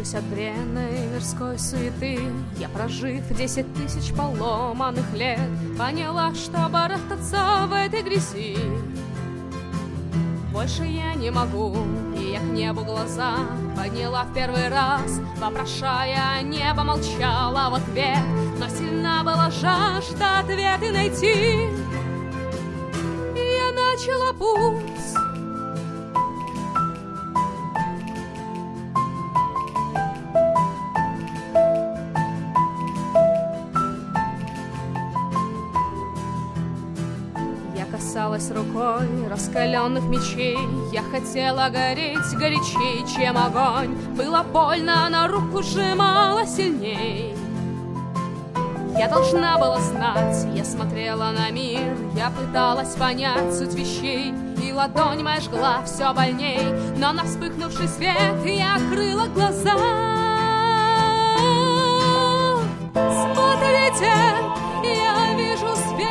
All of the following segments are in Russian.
Отрешившись от бренной мирской суеты, я, прожив 10 тысяч поломанных лет, поняла, что барахтаться в этой грязи больше я не могу. И я к небу глаза подняла в первый раз, вопрошая, небо молчало в ответ, но сильна была жажда ответы найти. И я начала путь. Касалась рукой раскаленных мечей, я хотела гореть горячей, чем огонь. Было больно, на руку сжимала сильней. Я должна была знать, я смотрела на мир, я пыталась понять суть вещей, и ладонь моя жгла все больней, но на вспыхнувший свет я открыла глаза. Смотрите, я вижу свет.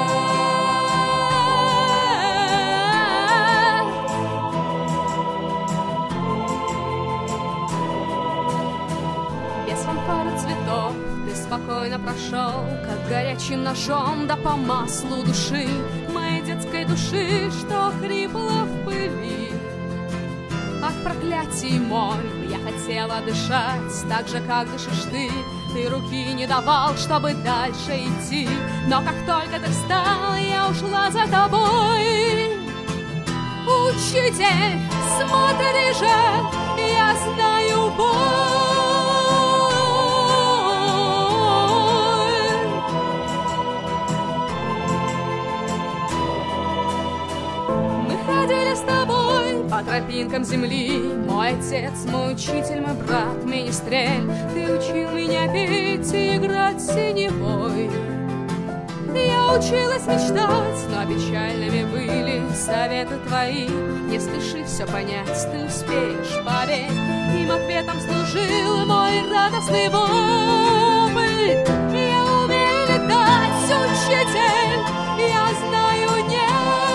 Цветов ты спокойно прошел, как горячим ножом, да по маслу души моей детской души, что хрипла в пыли. От проклятий моль я хотела дышать, так же, как дышишь ты. Ты руки не давал, чтобы дальше идти, но как только ты встал, я ушла за тобой. Учитель, смотри же, я знаю боль. С тобой по тропинкам земли, мой отец, мой учитель, мой брат, министрель. Ты учил меня петь и играть синевой. Я училась мечтать, но печальными были советы твои. Не спеши все понять, ты успеешь, поверь. Им ответом служил мой радостный вопль. Я умею летать, учитель, я знаю небо.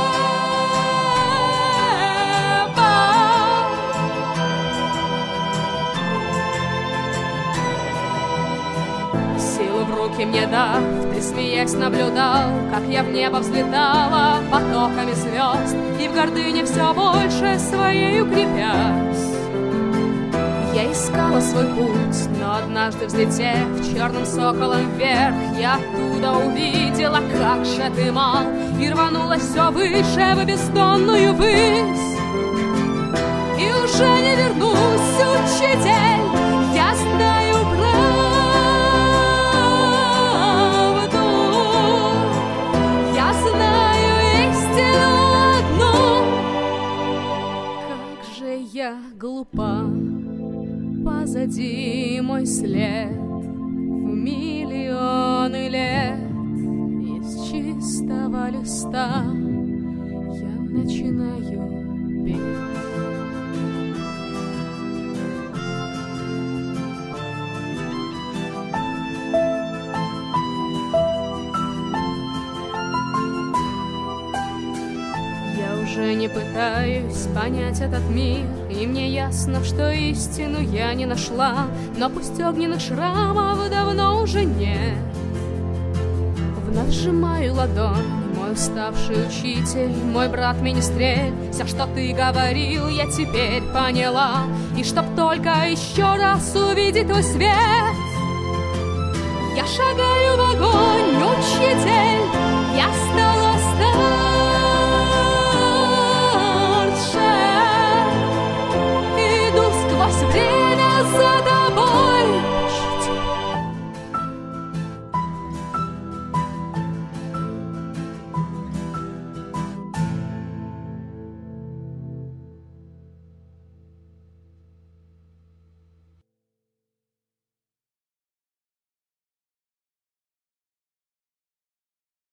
В руки мне дав, ты, смеясь, наблюдал, как я в небо взлетала потоками звезд, и в гордыне все больше своей укрепясь. Я искала свой путь, но однажды, взлетев черным соколом вверх, я оттуда увидела, как же ты мал, и рванулась все выше в бездонную высь. И уже не вернусь, учитель, я знаю правду. Я глупа, позади мой след в миллионы лет. Из чистого листа я начинаю петь. Уже не пытаюсь понять этот мир, и мне ясно, что истину я не нашла, но пусть огненных шрамов давно уже нет. Вновь сжимаю ладонь, мой уставший учитель, мой брат-министрель. Все, что ты говорил, я теперь поняла, и чтоб только еще раз увидеть твой свет, я шагаю в огонь, учитель, я стала стать.